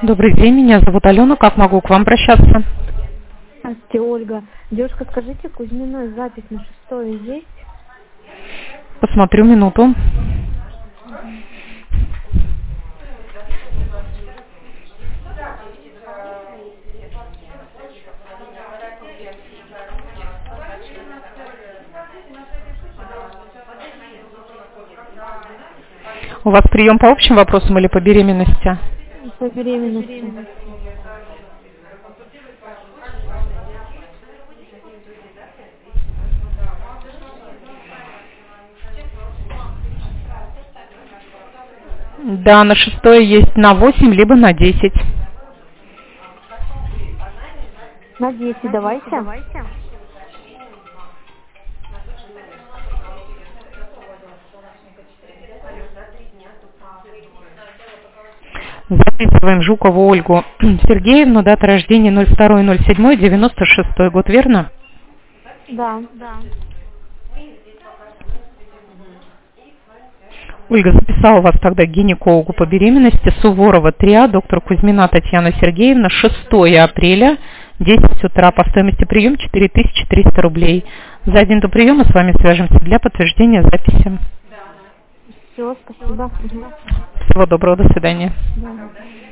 Добрый день, меня зовут Алена. Как могу к вам обращаться? Здравствуйте, Ольга. Девушка, скажите, Кузьминой запись на 6 есть? Посмотрю минуту. У вас прием по общим вопросам или по беременности? По беременности. Да, на 6 есть на 8, либо на 10. На 10 давайте. Записываем Жукову Ольгу Сергеевну, дата рождения 02.07.96 год, верно? Да. Ольга, записала вас тогда к гинекологу по беременности Суворова 3А, доктор Кузьмина Татьяна Сергеевна, 6 апреля, 10 утра, по стоимости прием 4300 рублей. За один до приема с вами свяжемся для подтверждения записи. Все, спасибо. Всего доброго, до свидания. Да.